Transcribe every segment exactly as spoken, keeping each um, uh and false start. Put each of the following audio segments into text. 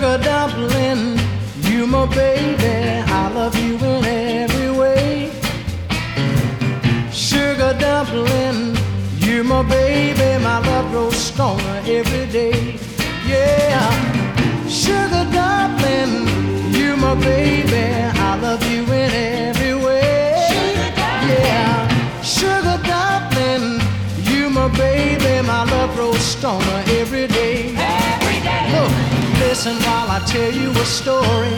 Sugar dumpling, you my baby, I love you in every way. Sugar dumpling, you my baby, my love grows stronger every day. Yeah, sugar dumpling, you my baby, I love you in every way. Yeah, sugar dumpling, you my baby, my love grows stronger every day. Look, listen while I tell you a story,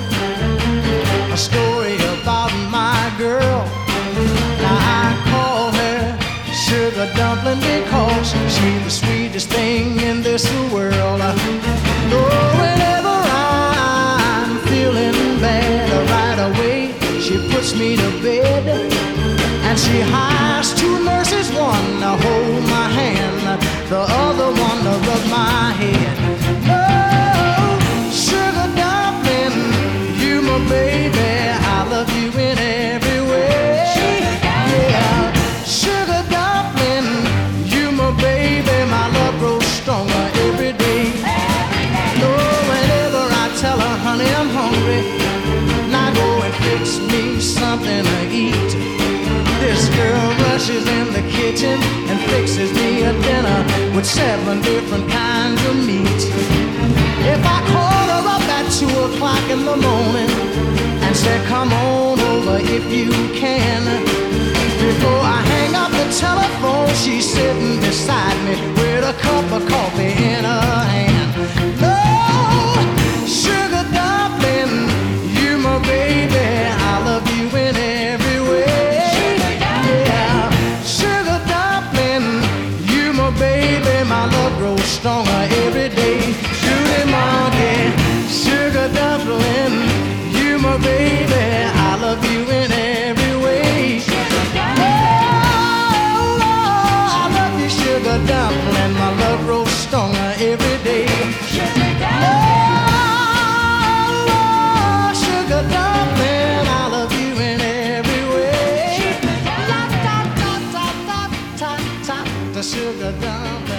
a story about my girl. Now I call her Sugar Dumpling because she's the sweetest thing in this world. Oh, whenever I'm feeling bad, right away she puts me to bed, and she hires two nurses, one to hold my hand, the other one to rub my head. Oh, sugar dumpling, you my baby, I love you in every way. Yeah, sugar dumpling, you my baby, my love grows stronger every day. Oh, whenever I tell her, honey, I'm hungry, now go and fix me something to eat, this girl rushes in the kitchen and fixes me a dinner with seven different kinds of meat. If I call her up at two o'clock in the morning and say, come on over if you can, before I hang up the telephone, she's sitting beside me with a cup of coffee in her hand. Oh, sugar dumpling, you my baby, I love you in every way. Yeah, sugar dumpling, you my baby, my love grows stronger every day. Judy Monkey, sugar dumpling, you my baby, I love you in every way. Oh, I love you, sugar dumpling, my love grows stronger every day. Oh, sugar dumpling, I love you in every way. La, ta, ta, ta, ta, ta, ta, the sugar dumpling.